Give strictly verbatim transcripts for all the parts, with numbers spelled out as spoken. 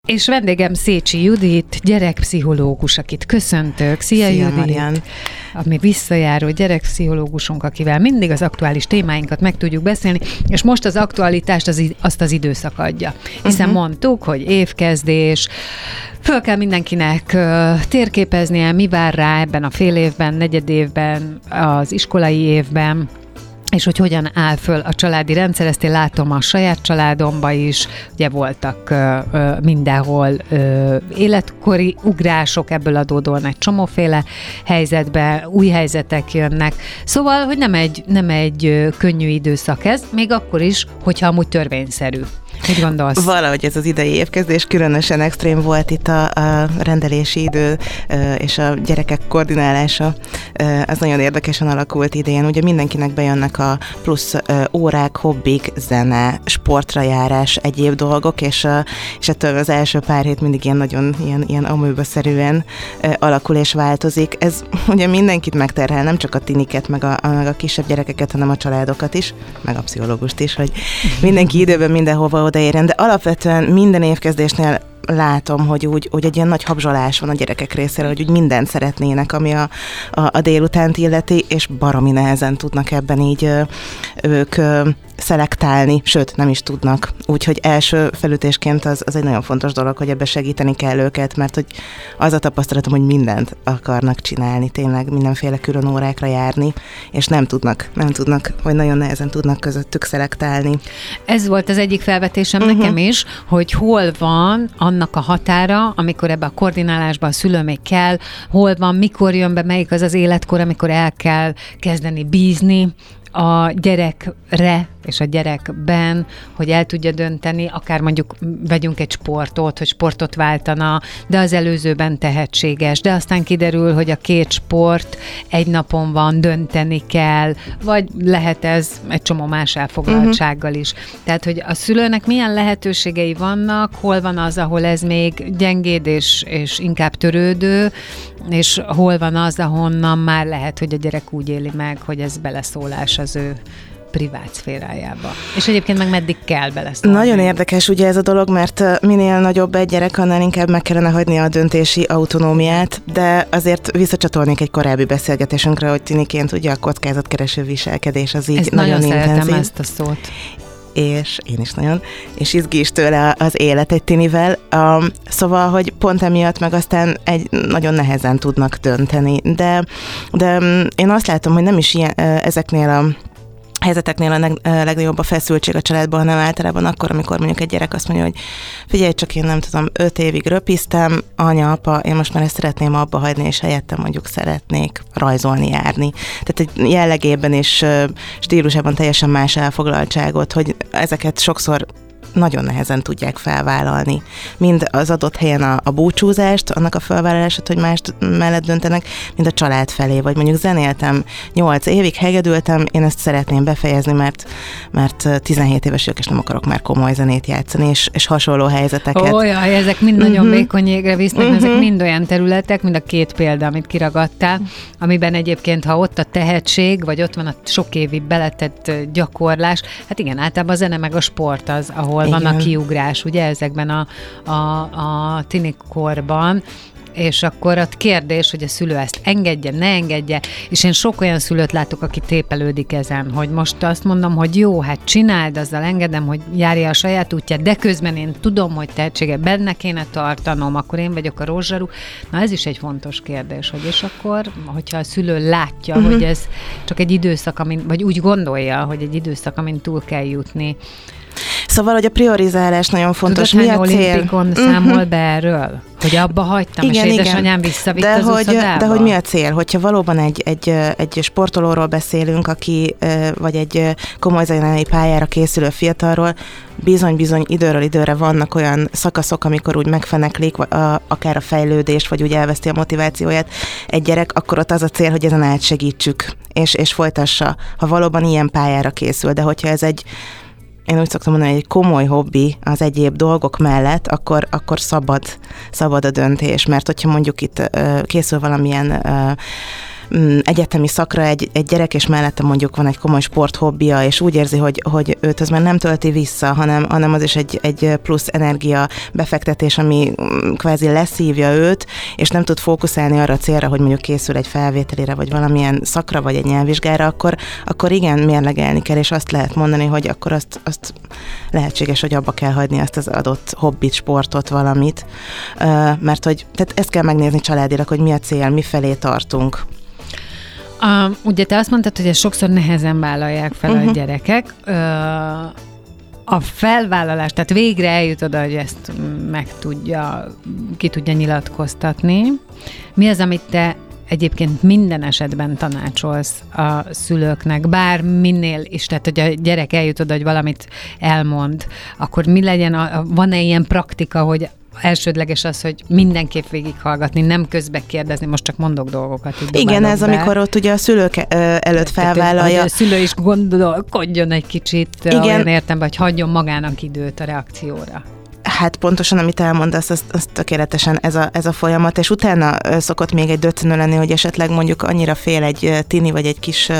És vendégem Szécsi Judit, gyerekpszichológus, akit köszöntök. Szia, Szia Judit! Marian. Ami visszajáró gyerekpszichológusunk, akivel mindig az aktuális témáinkat meg tudjuk beszélni, és most az aktualitást az, azt az időszak adja. Hiszen uh-huh. mondtuk, hogy évkezdés, föl kell mindenkinek uh, térképeznie, mi vár rá ebben a fél évben, negyed évben, az iskolai évben, és hogy hogyan áll föl a családi rendszer, ezt én látom a saját családomban is, ugye voltak ö, ö, mindenhol ö, életkori ugrások, ebből adódóan egy csomóféle helyzetbe, új helyzetek jönnek. Szóval, hogy nem egy, nem egy ö, könnyű időszak ez, még akkor is, hogyha amúgy törvényszerű. Mit gondolsz? Valahogy ez az idei évkezdés különösen extrém volt itt a, a rendelési idő és a gyerekek koordinálása. Az nagyon érdekesen alakult idén. Ugye mindenkinek bejönnek a plusz órák, hobbik, zene, sportra járás, egyéb dolgok, és, és ettől az első pár hét mindig ilyen nagyon ilyen, ilyen amőbaszerűen alakul és változik. Ez ugye mindenkit megterhel, nem csak a tiniket, meg a, meg a kisebb gyerekeket, hanem a családokat is, meg a pszichológust is, hogy mindenki időben mindenhova odaérjen, de alapvetően minden évkezdésnél látom, hogy úgy, úgy egy ilyen nagy habzsolás van a gyerekek részéről, hogy úgy mindent szeretnének, ami a, a, a délutánt illeti, és baromi nehezen tudnak ebben így ö, ők ö, szelektálni, sőt, nem is tudnak. Úgyhogy első felütésként az, az egy nagyon fontos dolog, hogy ebbe segíteni kell őket, mert hogy az a tapasztalatom, hogy mindent akarnak csinálni, tényleg mindenféle külön órákra járni, és nem tudnak, nem tudnak, vagy nagyon nehezen tudnak közöttük szelektálni. Ez volt az egyik felvetésem uh-huh. nekem is, hogy hol van annak a határa, amikor ebbe a koordinálásba a szülő még kell, hol van, mikor jön be, melyik az az életkor, amikor el kell kezdeni bízni a gyerekre és a gyerekben, hogy el tudja dönteni, akár mondjuk vegyünk egy sportot, hogy sportot váltana, de az előzőben tehetséges, de aztán kiderül, hogy a két sport egy napon van, dönteni kell, vagy lehet ez egy csomó más elfoglaltsággal is. Tehát, hogy a szülőnek milyen lehetőségei vannak, hol van az, ahol ez még gyengéd és, és inkább törődő, és hol van az, ahonnan már lehet, hogy a gyerek úgy éli meg, hogy ez beleszólás az ő privát szférájába. És egyébként meg meddig kell beleszólni? Nagyon érdekes ugye ez a dolog, mert minél nagyobb egy gyerek, annál inkább meg kellene hagyni a döntési autonómiát, de azért visszacsatolnék egy korábbi beszélgetésünkre, hogy tiniként ugye a kockázatkereső viselkedés az így ezt nagyon, nagyon intenzív. szeretem ezt a szót. És én is nagyon, és izgi is tőle az élet egy tinivel. Um, szóval, hogy pont emiatt meg aztán egy nagyon nehezen tudnak dönteni. De, de um, én azt látom, hogy nem is ilyen, ezeknél a helyzeteknél a leg, legnagyobb a feszültség a családban, hanem általában akkor, amikor mondjuk egy gyerek azt mondja, hogy figyelj csak, én nem tudom, öt évig röpiztem, anya, apa, én most már ezt szeretném abba hagyni, és helyettem mondjuk szeretnék rajzolni, járni. Tehát egy jellegében és stílusában teljesen más elfoglaltságot, hogy ezeket sokszor nagyon nehezen tudják felvállalni. Mind az adott helyen a, a búcsúzást, annak a felvállalását, hogy más mellett döntenek, mind a család felé, vagy mondjuk zenéltem nyolc évig, hegedültem, én ezt szeretném befejezni, mert, mert tizenhét éves vagyok, és nem akarok már komoly zenét játszani, és, és hasonló helyzeteket. Ó, jaj, ezek mind nagyon uh-huh. vékony jégre visznek, uh-huh. ezek mind olyan területek, mind a két példa, amit kiragadtál, amiben egyébként, ha ott a tehetség, vagy ott van a sok évi beletett gyakorlás, hát igen, általában a zene meg a sport az, ahol van a kiugrás, ugye, ezekben a, a, a tinikorban, és akkor a kérdés, hogy a szülő ezt engedje, ne engedje, és én sok olyan szülőt látok, aki tépelődik ezen, hogy most azt mondom, hogy jó, hát csináld, azzal engedem, hogy járja a saját útját, de közben én tudom, hogy tehetsége benne kéne tartanom, akkor én vagyok a rózsarú. Na ez is egy fontos kérdés, hogy és akkor, hogyha a szülő látja, uh-huh. hogy ez csak egy időszak, amin, vagy úgy gondolja, hogy egy időszak, amin túl kell jutni. Szóval, hogy a priorizálás nagyon fontos. Tudod, mi a cél? Olimpikon számol be erről? Hogy abba hagytam, igen, és édesanyám visszavitt de az hogy, uszodába? De hogy mi a cél? Hogyha valóban egy, egy, egy sportolóról beszélünk, aki, vagy egy komoly zenei pályára készülő fiatalról, bizony-bizony időről időre vannak olyan szakaszok, amikor úgy megfeneklik, akár a fejlődés, vagy úgy elveszti a motivációját egy gyerek, akkor ott az a cél, hogy ezen át segítsük, és, és folytassa, ha valóban ilyen pályára készül. De hogyha ez egy én úgy szoktam mondani, hogy egy komoly hobbi az egyéb dolgok mellett, akkor, akkor szabad, szabad a döntés, mert hogyha mondjuk itt uh, készül valamilyen uh, egyetemi szakra egy, egy gyerek, és mellette mondjuk van egy komoly sporthobbija, és úgy érzi, hogy, hogy őt az már nem tölti vissza, hanem, hanem az is egy, egy plusz energia befektetés, ami kvázi leszívja őt, és nem tud fókuszálni arra a célra, hogy mondjuk készül egy felvételére, vagy valamilyen szakra, vagy egy nyelvvizsgára, akkor, akkor igen, mérlegelni kell, és azt lehet mondani, hogy akkor azt, azt lehetséges, hogy abba kell hagyni azt az adott hobbit, sportot, valamit, mert hogy tehát ezt kell megnézni családilag, hogy mi a cél, mi felé tartunk. Uh, ugye te azt mondtad, hogy ezt sokszor nehezen vállalják fel uh-huh. a gyerekek. Uh, a felvállalás, tehát végre eljut oda, hogy ezt meg tudja, ki tudja nyilatkoztatni. Mi az, amit te egyébként minden esetben tanácsolsz a szülőknek, bár minél is, tehát hogy a gyerek eljut oda, hogy valamit elmond, akkor mi legyen, a, van-e ilyen praktika, hogy elsődleges az, hogy mindenképp végighallgatni, nem közbe kérdezni, most csak mondok dolgokat. Igen, ez be. Amikor ott ugye a szülők előtt felvállalja. Tehát, a szülő is gondolkodjon egy kicsit, igen. Olyan értem, hogy hagyjon magának időt a reakcióra. Hát pontosan, amit elmondasz, az, az tökéletesen ez a, ez a folyamat, és utána szokott még egy döccenő lenni, hogy esetleg mondjuk annyira fél egy tini vagy egy kis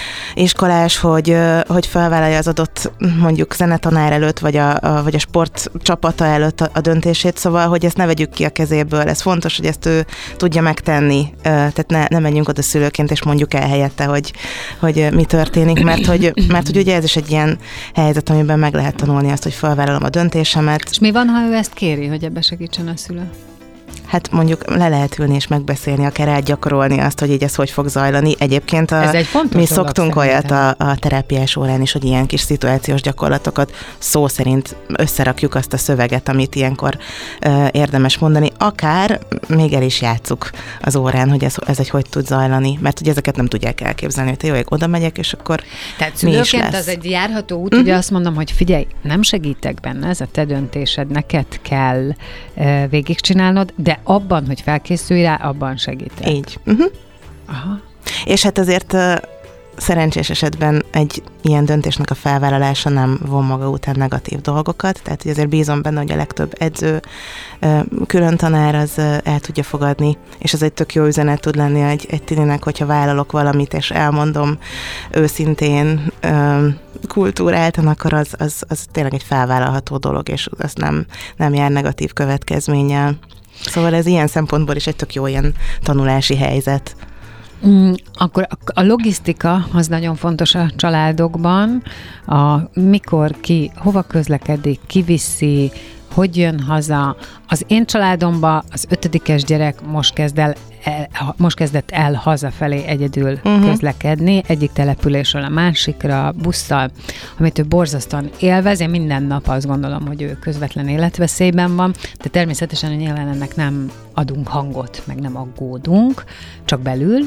iskolás, hogy, hogy felvállalja az adott mondjuk zenetanár előtt, vagy a, a, vagy a sport csapata előtt a, a döntését, szóval, hogy ezt ne vegyük ki a kezéből. Ez fontos, hogy ezt ő tudja megtenni, tehát ne, ne menjünk oda szülőként, és mondjuk el helyette, hogy, hogy mi történik, mert hogy, mert hogy ugye ez is egy ilyen helyzet, amiben meg lehet tanulni azt, hogy felvállalom a döntésemet. És mi van, ha ő ezt kéri, hogy ebbe segítsen a szülő? Hát mondjuk le lehet ülni és megbeszélni, akár átgyakorolni azt, hogy így ez hogy fog zajlani. Egyébként a, mi szoktunk olyat a, a terápiás órán is, hogy ilyen kis szituációs gyakorlatokat szó szerint összerakjuk azt a szöveget, amit ilyenkor uh, érdemes mondani. Akár még el is játsszuk az órán, hogy ez, ez egy hogy tud zajlani, mert hogy ezeket nem tudják elképzelni, hogy te jó, hogy oda megyek, és akkor tehát szülőként az egy járható út, uh-huh. ugye azt mondom, hogy figyelj, nem segítek benne, ez a te döntésed, neked kell uh, végigcsinálnod, de abban, hogy felkészülj rá, abban segítek. Így. Uh-huh. Aha. És hát azért uh, szerencsés esetben egy ilyen döntésnek a felvállalása nem von maga után negatív dolgokat, tehát hogy azért bízom benne, hogy a legtöbb edző, uh, külön tanár az uh, el tudja fogadni, és ez egy tök jó üzenet tud lenni egy, egy tininek, hogyha vállalok valamit, és elmondom őszintén, uh, kultúráltan, akkor az, az, az tényleg egy felvállalható dolog, és az nem, nem jár negatív következménnyel. Szóval ez ilyen szempontból is egy tök jó ilyen tanulási helyzet. Mm, akkor a logisztika az nagyon fontos a családokban, a mikor ki, hova közlekedik, ki viszi, hogy jön haza. Az én családomban az ötödikes gyerek most kezd el, most kezdett el hazafelé egyedül uh-huh. közlekedni, egyik településről a másikra, busszal, amit ő borzasztóan élvez. Én minden nap azt gondolom, hogy ő közvetlen életveszélyben van, de természetesen nyilván ennek nem adunk hangot, meg nem aggódunk, csak belül.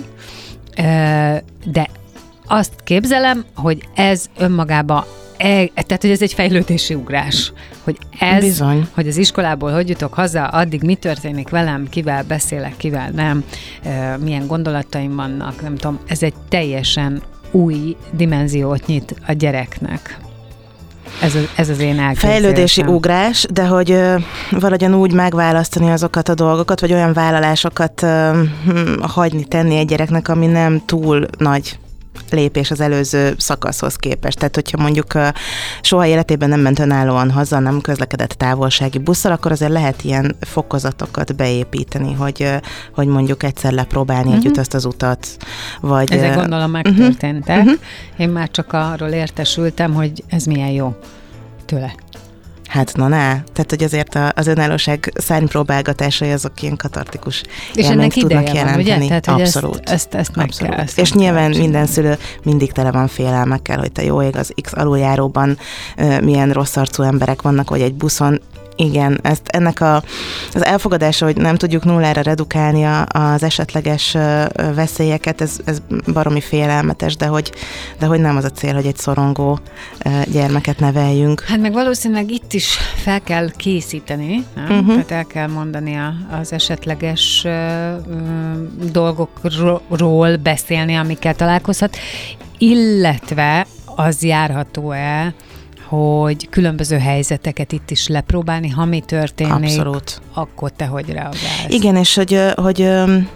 De azt képzelem, hogy ez önmagában E, tehát, hogy ez egy fejlődési ugrás, hogy ez, bizony. Hogy az iskolából hogy jutok haza, addig mi történik velem, kivel beszélek, kivel nem, e, milyen gondolataim vannak, nem tudom, ez egy teljesen új dimenziót nyit a gyereknek. Ez, a, ez az én elképzelésem. Fejlődési ugrás, de hogy ö, valahogyan úgy megválasztani azokat a dolgokat, vagy olyan vállalásokat ö, hagyni, tenni egy gyereknek, ami nem túl nagy lépés az előző szakaszhoz képest. Tehát, hogyha mondjuk soha életében nem ment önállóan haza, nem közlekedett távolsági busszal, akkor azért lehet ilyen fokozatokat beépíteni, hogy, hogy mondjuk egyszer lepróbálni uh-huh. együtt azt az utat. Vagy, ezek gondolom megtörténtek. Uh-huh. Én már csak arról értesültem, hogy ez milyen jó tőle. Hát na, na, tehát hogy azért az önállóság szárnypróbálgatásai azok ilyen katartikus és élményt tudnak jelenteni. Van, ugye? Tehát, abszolút. Ezt, ezt, ezt meg abszolút. kell. És nyilván kell minden szülő mindig tele van félelmekkel, hogy te jó ég az X aluljáróban uh, milyen rossz arcú emberek vannak, vagy egy buszon. Igen, ezt, ennek a, az elfogadása, hogy nem tudjuk nullára redukálni a, az esetleges veszélyeket, ez, ez baromi félelmetes, de hogy, de hogy nem az a cél, hogy egy szorongó gyermeket neveljünk. Hát meg valószínűleg itt is fel kell készíteni, nem? Uh-huh. Tehát el kell mondani a, az esetleges uh, dolgokról beszélni, amikkel találkozhat, illetve az járható-e, hogy különböző helyzeteket itt is lepróbálni, ha mi történik, abszolút. Akkor te hogy reagálsz? Igen, és hogy, hogy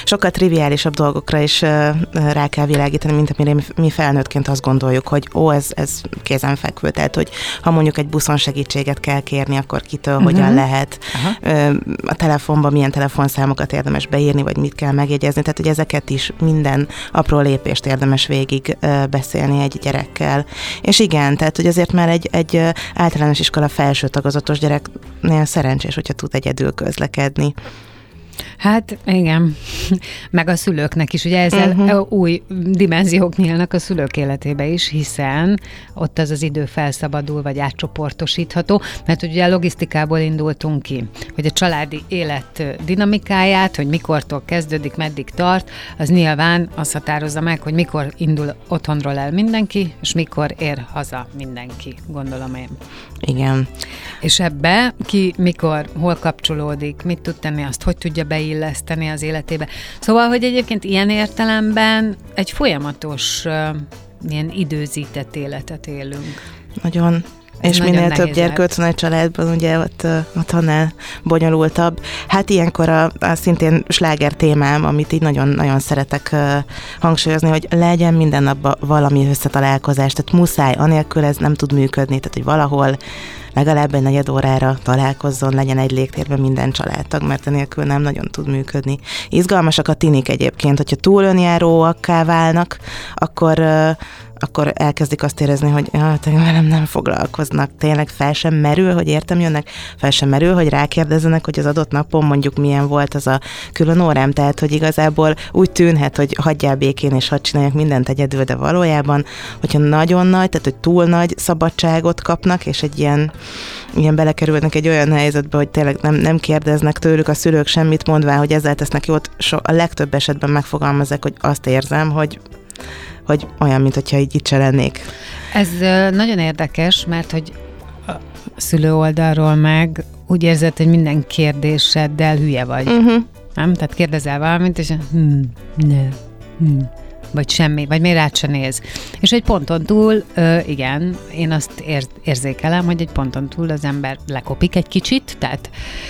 sokkal triviálisabb dolgokra is rá kell világítani, mint amire mi felnőttként azt gondoljuk, hogy ó, ez, ez kézenfekvő. Tehát, hogy ha mondjuk egy buszon segítséget kell kérni, akkor kitől, uh-huh. hogyan lehet. Aha. A telefonban milyen telefonszámokat érdemes beírni, vagy mit kell megjegyezni. Tehát, hogy ezeket is minden apró lépést érdemes végig beszélni egy gyerekkel. És igen, tehát, hogy azért már egy, egy általános iskola felső tagozatos gyereknél szerencsés, hogyha tud egyedül közlekedni. Hát igen, meg a szülőknek is, ugye ezzel uh-huh. új dimenziók nyílnak a szülők életébe is, hiszen ott az az idő felszabadul, vagy átcsoportosítható, mert ugye a logisztikából indultunk ki, hogy a családi élet dinamikáját, hogy mikortól kezdődik, meddig tart, az nyilván azt határozza meg, hogy mikor indul otthonról el mindenki, és mikor ér haza mindenki, gondolom én. Igen. És ebbe ki mikor, hol kapcsolódik, mit tud tenni, azt hogy tudja beilleszteni az életébe. Szóval, hogy egyébként ilyen értelemben egy folyamatos, uh, ilyen időzített életet élünk. Nagyon. Ez és minél több gyerek ott van egy családban, ugye ott, ott annál bonyolultabb. Hát ilyenkor a, a szintén sláger témám, amit így nagyon-nagyon szeretek uh, hangsúlyozni, hogy legyen minden napban valami összetalálkozás, tehát muszáj, anélkül ez nem tud működni, tehát hogy valahol legalább egy negyed órára találkozzon, legyen egy légtérben minden családtag, mert enélkül nem nagyon tud működni. Izgalmasak a tinik egyébként, hogyha túl önjáróakká válnak, akkor, uh, akkor elkezdik azt érezni, hogy ja, velem nem foglalkoznak. Tényleg fel sem merül, hogy értem jönnek, fel sem merül, hogy rákérdezzenek, hogy az adott napon mondjuk milyen volt az a külön órám. Tehát, hogy igazából úgy tűnhet, hogy hagyjál békén és hadd csináljak mindent egyedül, de valójában, hogyha nagyon nagy, tehát hogy túl nagy szabadságot kapnak, és egy ilyen, ilyen belekerülnek egy olyan helyzetbe, hogy tényleg nem, nem kérdeznek tőlük a szülők semmit, mondván, hogy ezzel tesznek jót, so, a legtöbb esetben megfogalmazzák, hogy azt érzem, hogy hogy olyan, mint hogyha így itt se lennék. Ez nagyon érdekes, mert hogy a szülő oldalról meg úgy érzed, hogy minden kérdéseddel hülye vagy. Uh-huh. Nem? Tehát kérdezel valamit, és hm, ne, hm, vagy semmi, vagy még rád se néz. És egy ponton túl, ö, igen, én azt ér, érzékelem, hogy egy ponton túl az ember lekopik egy kicsit, tehát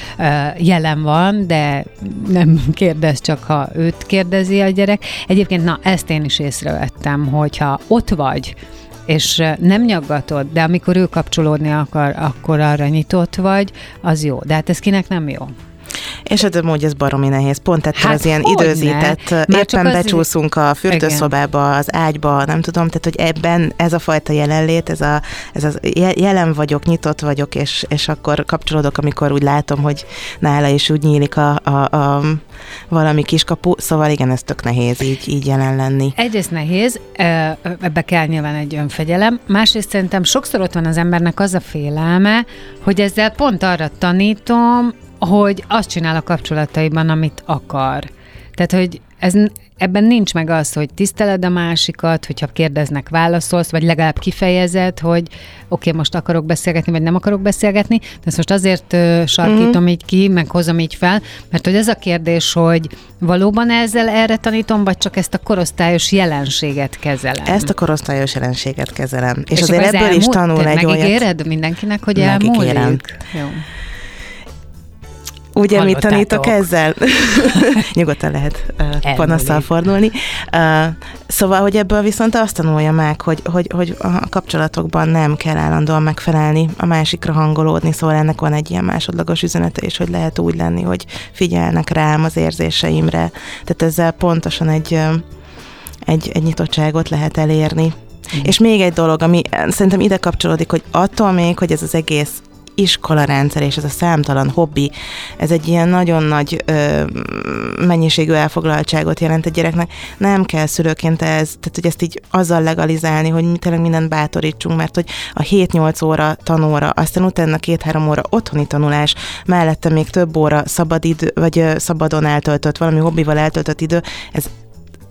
ö, jelen van, de nem kérdez, csak ha őt kérdezi a gyerek. Egyébként, na, ezt én is észrevettem, hogyha ott vagy, és nem nyaggatod, de amikor ő kapcsolódni akar, akkor arra nyitott vagy, az jó. De hát ez kinek nem jó? És hát amúgy ez baromi nehéz. Pont ettől hát az ilyen időzített, ne? Éppen becsúszunk a fürdőszobába, igen. Az ágyba, nem tudom, tehát hogy ebben ez a fajta jelenlét, ez a, ez az jelen vagyok, nyitott vagyok, és, és akkor kapcsolódok, amikor úgy látom, hogy nála is úgy nyílik a, a, a valami kiskapu, szóval igen, ez tök nehéz így, így jelen lenni. Egyrészt nehéz, ebbe kell nyilván egy önfegyelem, másrészt szerintem sokszor ott van az embernek az a félelme, hogy ezzel pont arra tanítom, hogy azt csinál a kapcsolataiban, amit akar. Tehát, hogy ez, ebben nincs meg az, hogy tiszteled a másikat, hogyha kérdeznek, válaszolsz, vagy legalább kifejezed, hogy oké, okay, most akarok beszélgetni, vagy nem akarok beszélgetni, de ezt most azért uh, sarkítom mm-hmm. így ki, meg hozom így fel, mert hogy ez a kérdés, hogy valóban ezzel erre tanítom, vagy csak ezt a korosztályos jelenséget kezelem? Ezt a korosztályos jelenséget kezelem. És, és azért ebből elmúlt, is tanul egy olyat. Megígéred mindenkinek, hogy elmúlik? Jó. Ugye, mit tanítok ezzel? Nyugodtan lehet uh, panasszal fordulni. Uh, szóval, hogy ebből viszont azt tanulja meg, hogy, hogy, hogy a kapcsolatokban nem kell állandóan megfelelni, a másikra hangolódni, szóval ennek van egy ilyen másodlagos üzenete is, hogy lehet úgy lenni, hogy figyelnek rám az érzéseimre. Tehát ezzel pontosan egy, egy, egy nyitottságot lehet elérni. Mm. És még egy dolog, ami szerintem ide kapcsolódik, hogy attól még, hogy ez az egész iskolarendszer és ez a számtalan hobbi, ez egy ilyen nagyon nagy ö, mennyiségű elfoglaltságot jelent egy gyereknek. Nem kell szülőként ez, tehát hogy ezt így azzal legalizálni, hogy mi tényleg mindent bátorítsunk, mert hogy a hét-nyolc óra tanóra, aztán utána két-három óra otthoni tanulás, mellette még több óra szabad idő, vagy ö, szabadon eltöltött, valami hobbival eltöltött idő, ez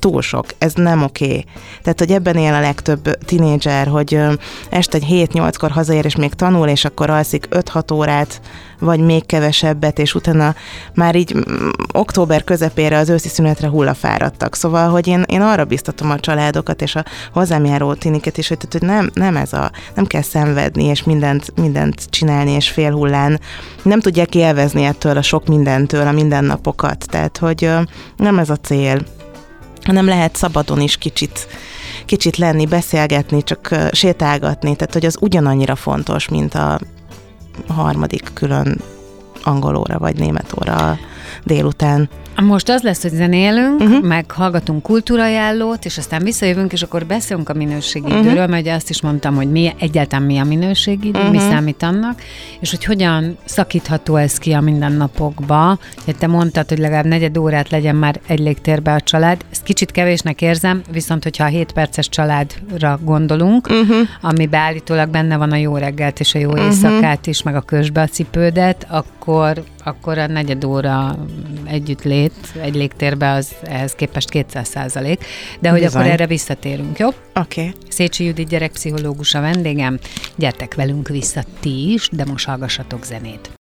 túl sok, ez nem oké. Okay. Tehát, hogy ebben él a legtöbb tinédzser, hogy este egy hét-nyolckor hazaér, és még tanul, és akkor alszik öt-hat órát, vagy még kevesebbet, és utána már így mm, október közepére az őszi szünetre hullafáradtak. Szóval, hogy én, én arra biztatom a családokat, és a hozzám járó tiniket is, hogy, hogy nem, nem ez a, nem kell szenvedni, és mindent, mindent csinálni, és félhullán. Nem tudják élvezni ettől a sok mindentől, a mindennapokat. Tehát, hogy nem ez a cél, hanem lehet szabadon is kicsit, kicsit lenni, beszélgetni, csak sétálgatni, tehát hogy az ugyanannyira fontos, mint a harmadik külön angol óra vagy német óra délután. Most az lesz, hogy zenélünk, uh-huh. meg hallgatunk kultúraajánlót, és aztán visszajövünk, és akkor beszélünk a minőségi uh-huh. időről, mert azt is mondtam, hogy mi, egyáltalán mi a minőségi idő, uh-huh. mi számít annak, és hogy hogyan szakítható ez ki a mindennapokba. Te mondtad, hogy legalább negyed órát legyen már egy légtérbe a család. Ezt kicsit kevésnek érzem, viszont hogyha a hét perces családra gondolunk, uh-huh. amiben állítólag benne van a jó reggelt és a jó uh-huh. éjszakát is, meg a kösbe a cipődet, akkor, akkor a negyed óra együttlét egy légtérbe az ehhez képest kétszáz százalék, de hogy Bizony. Akkor erre visszatérünk, jó? Oké. Okay. Szécsi Judit gyerekpszichológus a vendégem, gyertek velünk vissza ti is, de most hallgassatok zenét.